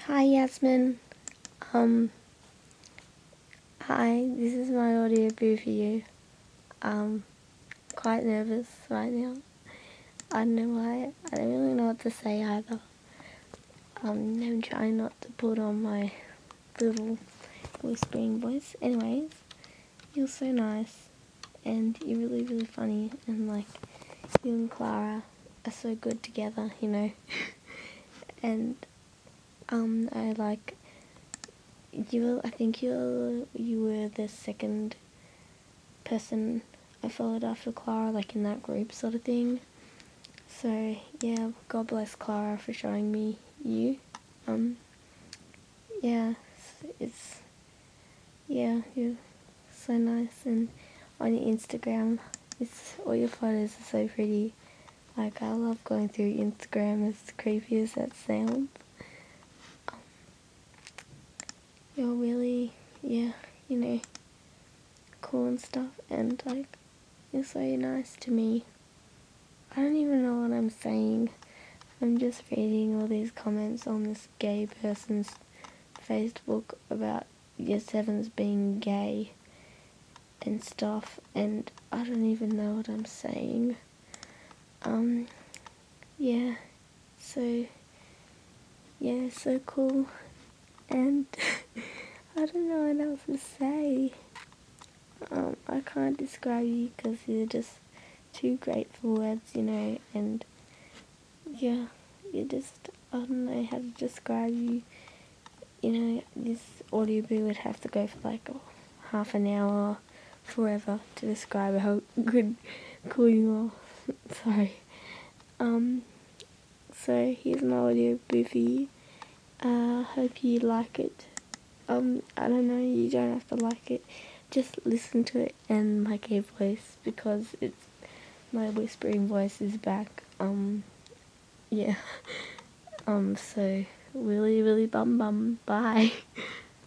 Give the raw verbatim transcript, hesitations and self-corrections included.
Hi Yasmin. Um, hi, this is my audio boo for you. Um, quite nervous right now. I don't know why. I don't really know what to say either. Um, I'm trying not to put on my little whispering voice. Anyways, you're so nice and you're really, really funny, and like, you and Clara are so good together, you know. and, um, I like, you, I think you you were the second person I followed after Clara, like in that group sort of thing. So yeah, God bless Clara for showing me you. Um, yeah, it's, it's yeah, you're so nice, and on your Instagram, it's all your photos are so pretty. Like, I love going through Instagram, as creepy as that sounds. Um, you're really, yeah, you know, cool and stuff, and like, you're so nice to me. I don't even know what I'm saying. I'm just reading all these comments on this gay person's Facebook about year sevens being gay and stuff, and I don't even know what I'm saying. Um, yeah, so, yeah, so cool, and I don't know what else to say. Um, I can't describe you because you're just too great for words, you know, and yeah, you just, I don't know how to describe you. You know, this audiobook would have to go for like oh, half an hour, forever, to describe how good, cool you are. Sorry. Um, so here's my audiobook for you. Uh, hope you like it. Um, I don't know, you don't have to like it. Just listen to it and my gay voice, because it's, my whispering voice is back. Um, yeah. Um, so, really, really bum bum. Bye.